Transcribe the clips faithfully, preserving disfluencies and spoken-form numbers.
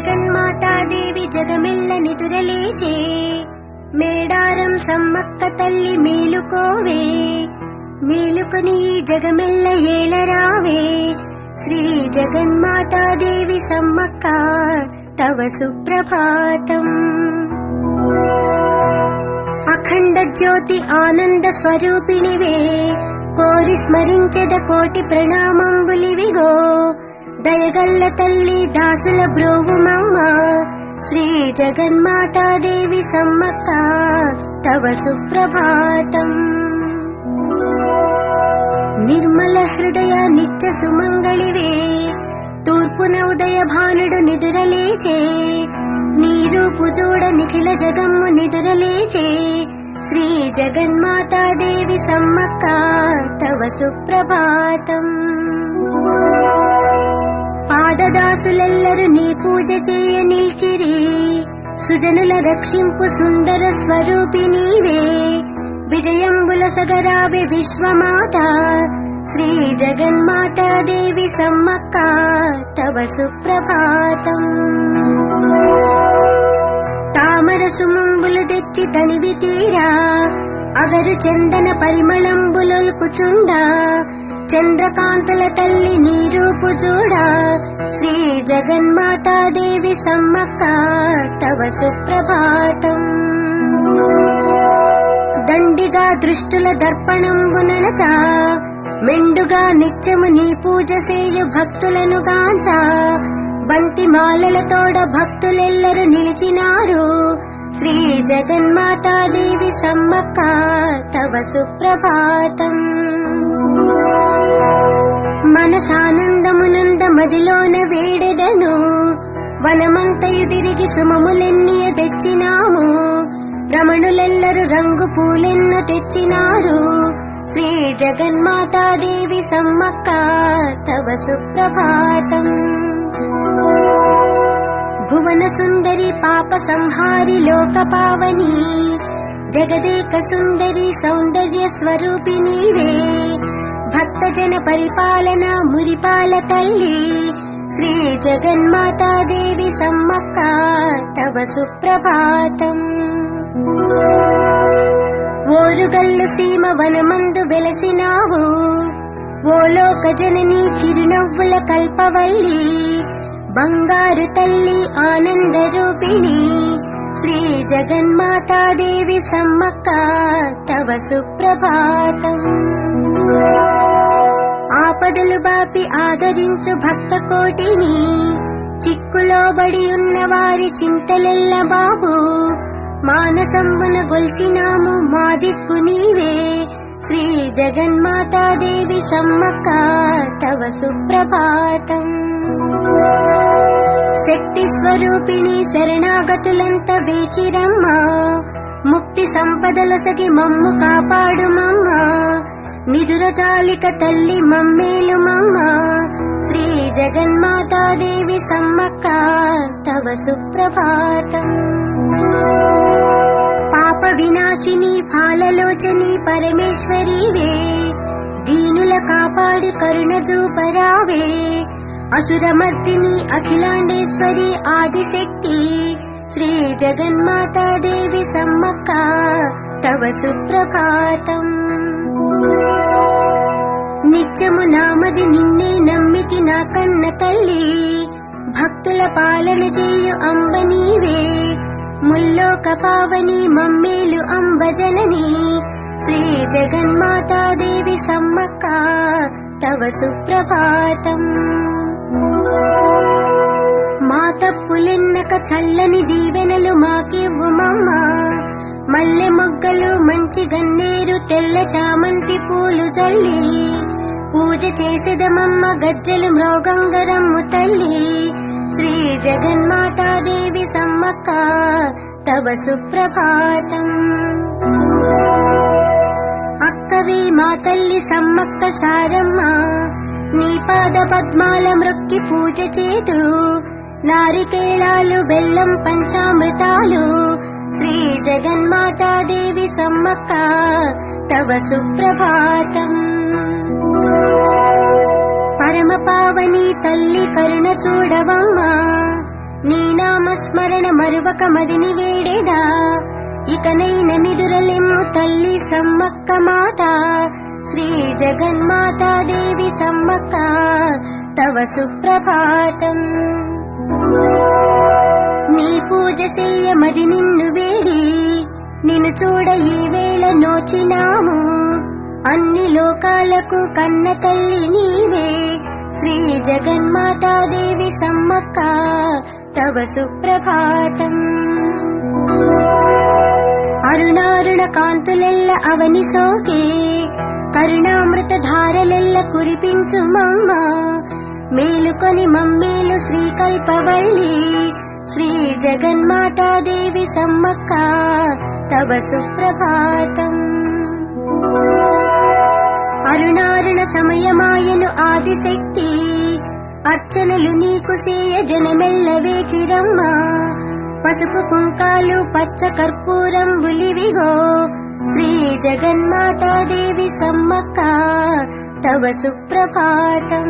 జగన్మాతాదేవి జగమెల్ల నిదురలేచే, మేడారం సమ్మక్క తల్లి మేలుకోవే, మేలుకొని జగమెల్ల ఏలరావే, శ్రీ జగన్మాతాదేవి సమ్మక్క తవ సుప్రభాతం. అఖండ జ్యోతి ఆనంద స్వరూపిణివే, కోరి స్మరించెద కోటి ప్రణామంబులివిగో, దయగల్ల తల్లి దాసుల బ్రోవుమమ్మ, శ్రీ జగన్మాతాదేవి సమ్మక్క తవ సుప్రభాతం. నిర్మల హృదయ నిత్య సుమంగళివే, తూర్పున ఉదయ భానుడు నిదురలేచే, నీ రూపు చూడ నిఖిల జగమ్ము నిదురలేచే, శ్రీ జగన్మాతాదేవి సమ్మక్క తవ సుప్రభాతం. పాదదాసులెల్లరు నీ పూజ చేయ నిల్చిరి, సుజనుల రక్షింపు సుందర స్వరూపి నీవే, విజయంబుల సగరావే విశ్వమాత, శ్రీ జగన్మాతాదేవి సమ్మక్క తవ సుప్రభాతం. తామర సుమంబులు తెచ్చి తనివి తీరా, అగరు చందన పరిమళంబులొల్కుచుండా, చంద్రకాంతుల తల్లి నీ రూపు చూడా, శ్రీ జగన్మాతాదేవి సమ్మక్క తవ సుప్రభాతం. దండిగా దృష్టుల దర్పణంబుననచా, మెండుగా నిత్యము నీ పూజ సేయు భక్తులను గాంచా, బంతి మాలలతోడ భక్తులెల్లరు నిలిచినారు, శ్రీ జగన్మాతాదేవి సమ్మక్క తవ సుప్రభాతం. మనసానందమునంద మదిలోన వేడెదను, వనమంతయు తిరిగి సుమములెన్నియ తెచ్చినాము, రమణులెల్లరు రంగు పూలెన్న తెచ్చినారు, శ్రీ జగన్మాతాదేవి సమ్మక్క తవ సుప్రభాతం. భువన సుందరి పాప సంహారి లోక పావని, జగదేక సుందరి సౌందర్య స్వరూపిణీవే, భక్తజన పరిపాలన మురిపాల తల్లి, శ్రీ జగన్మాతాదేవి సమ్మక్క తవ సుప్రభాతం. ఓరుగల్లు సీమ వనమందు వెలసినావు, ఓ లోక జనని చిరునవ్వుల కల్పవల్లి, బంగారు తల్లి ఆనంద రూపిణి, శ్రీ జగన్మాతాదేవి సమ్మక్క తవ సుప్రభాతం. ఆపదలు బాపి ఆదరించు భక్త కోటిని, చిక్కులో బడి ఉన్న వారి చింతలెల్ల బాబు, మానసంబున గొల్చినాము మా దిక్కు నీవే, శ్రీ జగన్మాతాదేవి సమ్మక్క తవ సుప్రభాతం. శక్తి స్వరూపిణి శరణాగతులంత వేచిరమ్మ, ముక్తి సంపదలసగి మమ్ము కాపాడు మమ్మ, నిదురజాలిక తల్లి మమ్మేలు మమ్మ, శ్రీ జగన్మాతాదేవి సమ్మక్క తవ సుప్రభాతం. పాప వినాశిని ఫాలలోచని పరమేశ్వరీవే, దీనుల కాపాడి కరుణ చూపరావే, అసురమర్దిని అఖిలాండేశ్వరి ఆదిశక్తి, శ్రీ జగన్మాతాదేవి సమ్మక్క తవ సుప్రభాతం. నిత్యము నామది నిన్నే నమ్మితి నా కన్న తల్లి, భక్తుల పాలన చేయు అంబ నీవే, ముల్లోక పావని మమ్మేలు అంబ జనని, శ్రీ జగన్మాతాదేవి సమ్మక్క తవ సుప్రభాతం. మా తప్పులెన్నక చల్లని దీవెనలు మాకివ్వు మమ్మ, మల్లె మొగ్గలు మంచి గన్నేరు తెల్ల చామంతి పూలు జల్లి, పూజ చేసేదమమ్మ గజ్జలు మ్రోగంగరమ్ము తల్లి, శ్రీ జగన్మాతాదేవి సమ్మక్క తవ సుప్రభాతం. అక్కవే మా తల్లి సమ్మక్క సారమ్మ, నీ పాద పద్మాల మ్రొక్కి పూజ చేతు, నారికేళాలు బెల్లం పంచామృతాలు, శ్రీ జగన్మాతాదేవి సమ్మక్క తవ సుప్రభాతం. పరమ పావని తల్లి కరుణ చూడవమ్మా, నీ నామస్మరణ మరువక మదిని వేడేదా ఇకనైన నిదురలెమ్ము తల్లి సమ్మక్క మాత శ్రీ జగన్మాతా దేవి సమ్మక్క తవ సుప్రభాతం నీ పూజ సేయ మది నిన్ను వేడి నిన్ను చూడ ఈ వేళ నోచినాము అన్ని లోకాలకు కన్న తల్లి నీవే శ్రీ జగన్మాతా దేవి సమ్మక్క తవ సుప్రభాతం అరుణారుణ కాంతులెల్ల అవని సోకే కరుణామృత ధారలెల్ల కురిపించు మమ్మ మేలుకొని మమ్మేలు శ్రీకల్పవల్లి శ్రీ జగన్మాతా దేవి సమ్మక్క తవ సుప్రభాతం అరుణారుణ సమయమాయను ఆదిశక్తి అర్చనలు నీకు సేయ జనమెల్ల వేచిరమ్మా పసుపు కుంకాలు పచ్చ కర్పూరం బులివిగో శ్రీ జగన్మాతా దేవి సమ్మక్క తవ సుప్రభాతం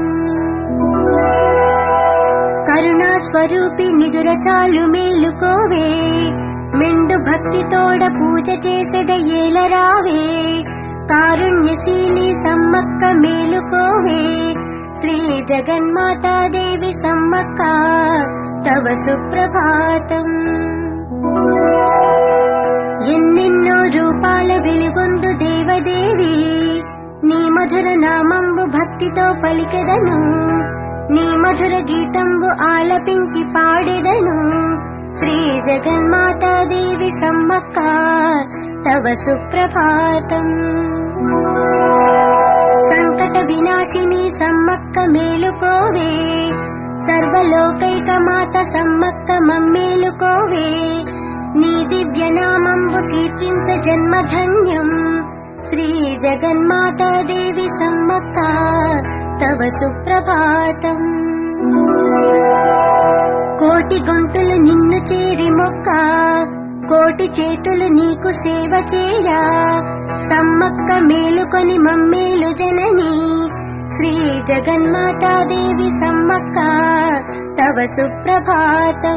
కరుణా స్వరూపి నిదుర చాలు మేలుకోవే మెండు భక్తితోడ పూజ చేసెద ఏలరావే కారుణ్యశీలి సమ్మక్క మేలుకోవే శ్రీ జగన్మాతా దేవి సమ్మక్క తవ సుప్రభాతం ఎన్నెన్నో రూపాల వెలుగొందు దేవదేవి నీ మధుర నామంబు భక్తితో పలికెదను నీ మధుర గీతంబు ఆలపించి పాడెదను శ్రీ జగన్మాతా దేవి సమ్మక్క తవ సుప్రభాతం సంకట వినాశిని సమ్మక్క మేలుకోవే సర్వలోకైక మాత సమ్మక్క మమ్మేలుకోవే నీ దివ్య నామంబు కీర్తించ జన్మధన్యం శ్రీ జగన్మాతా దేవి సమ్మక్క తవ సుప్రభాతం కోటి గొంతులు నిన్ను చేరి మొక్క కోటి చేతులు నీకు సేవ చేయా సమ్మక్క మేలుకొని మమ్మేలు జనని శ్రీ జగన్మాతా దేవి సమ్మక్క తవ సుప్రభాతం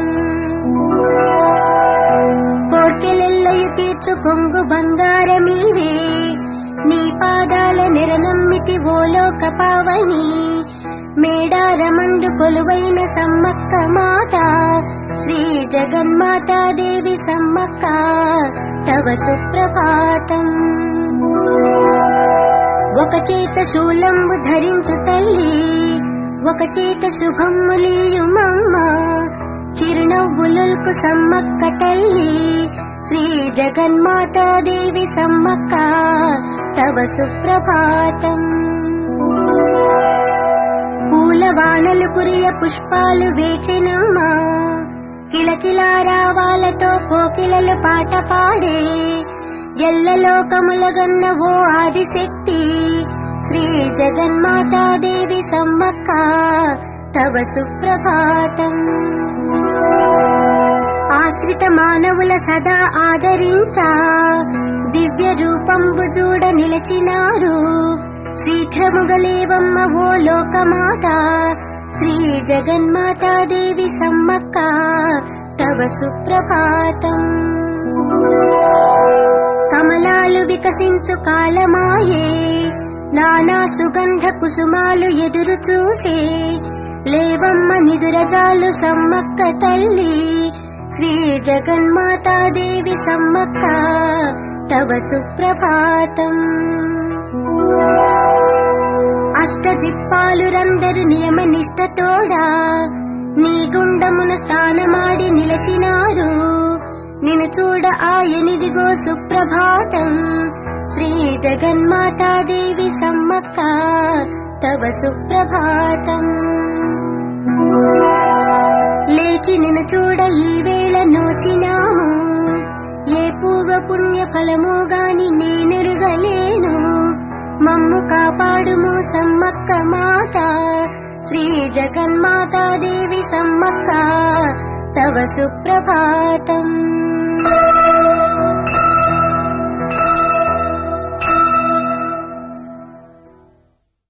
కోర్కెలెల్లయు తీర్చు కొంగు బంగారమీవే నీ పాదాల నిరనమ్మితి ఓలోక పావని మేడారమందు కొలువైన సమ్మక్క మాత శ్రీ జగన్మాతా దేవి సమ్మక్క తవ సుప్రభాతం ఒక చేత శూలంబు ధరించు తల్లి ఒక చేత శుభమ్ములీయు మమ్మ చిరునవ్వులకు సమ్మక్క తల్లి శ్రీ జగన్మాతా దేవి సమ్మక్క తవ సుప్రభాతం పూల వానలు కురియ పుష్పాలు వేచెనమ్మా కిలకిలారావాలతో కోకిలలు పాట పాడే ఎల్లలోకములగన్న ఓ ఆదిశక్తి శ్రీ జగన్మాతా దేవి సమ్మక్క తవ సుప్రభాతం ఆశ్రిత మానవుల సదా ఆదరించా దివ్య రూపంబు చూడ నిలచినారు శీఘ్రముగలేవమ్మ ఓ లోకమాత శ్రీ జగన్మాతా దేవి సమ్మక్క తవ సుప్రభాతం కమలాలు వికసించు కాలమాయే నానా సుగంధ కుసుమాలు ఎదురు చూసే లేవమ్మ నిదురజాలు సమ్మక్క తల్లి శ్రీ జగన్మాతా దేవి సమ్మక్క తవ సుప్రభాతం అష్టదిక్పాలురందరు నియమ నిష్టతోడా నీ గుండమున స్థానమాడి నిలచినారు నిన్ను చూడ ఆయనిదిగో సుప్రభాతం శ్రీ జగన్మాతా దేవి సమ్మక్క తవ సుప్రభాతం లేచి నిన్ను చూడ ఈ వేళ నోచినాము ఏ పూర్వ పుణ్య ఫలమో గాని నేనెరుగలేను మమ్ము కాపాడుము సమ్మక్క మాత శ్రీ జగన్మాతా దేవి సమ్మక్క తవ సుప్రభాతం